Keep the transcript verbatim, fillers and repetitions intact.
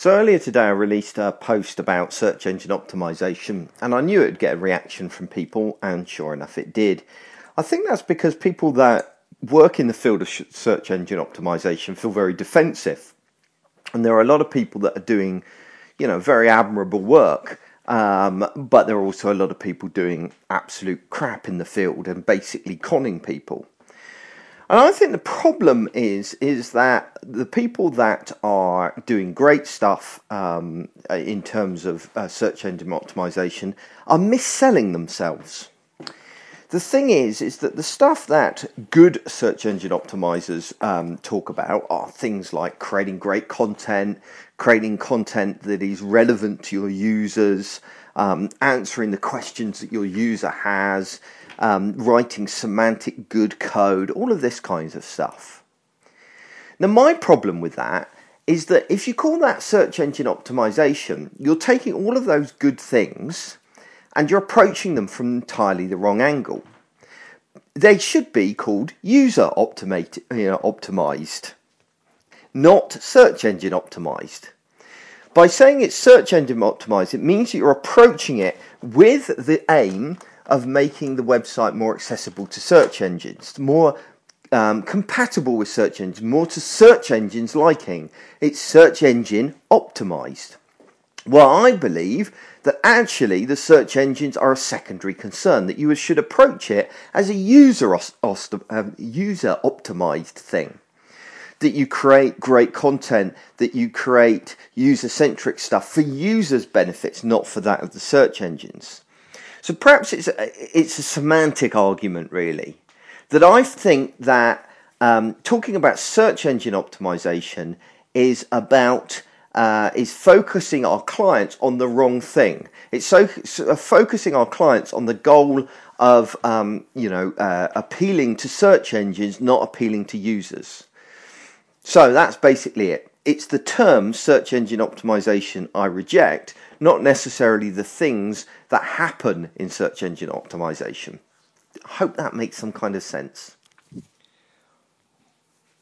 So earlier today I released a post about search engine optimization, and I knew it would get a reaction from people, and sure enough it did. I think that's because people that work in the field of search engine optimization feel very defensive, and there are a lot of people that are doing, you know, very admirable work, um, but there are also a lot of people doing absolute crap in the field and basically conning people. And I think the problem is is that the people that are doing great stuff um, in terms of uh, search engine optimization are mis-selling themselves. The thing is, is that the stuff that good search engine optimizers um, talk about are things like creating great content, creating content that is relevant to your users, um, answering the questions that your user has, um, writing semantic good code, all of this kinds of stuff. Now, my problem with that is that if you call that search engine optimization, you're taking all of those good things and you're approaching them from entirely the wrong angle. They should be called user optimate, you know, optimized, not search engine optimized. By saying it's search engine optimized, it means that you're approaching it with the aim of making the website more accessible to search engines, more um, compatible with search engines, more to search engines' liking. It's search engine optimized. Well, I believe that actually the search engines are a secondary concern, that you should approach it as a user, um, user optimized thing. That you create great content, that you create user-centric stuff for users' benefits, not for that of the search engines. So perhaps it's a, it's a semantic argument, really, that I think that um, talking about search engine optimization is about uh, is focusing our clients on the wrong thing. It's so, so focusing our clients on the goal of um, you know uh, appealing to search engines, not appealing to users. So that's basically it. It's the term search engine optimization I reject, not necessarily the things that happen in search engine optimization. I hope that makes some kind of sense.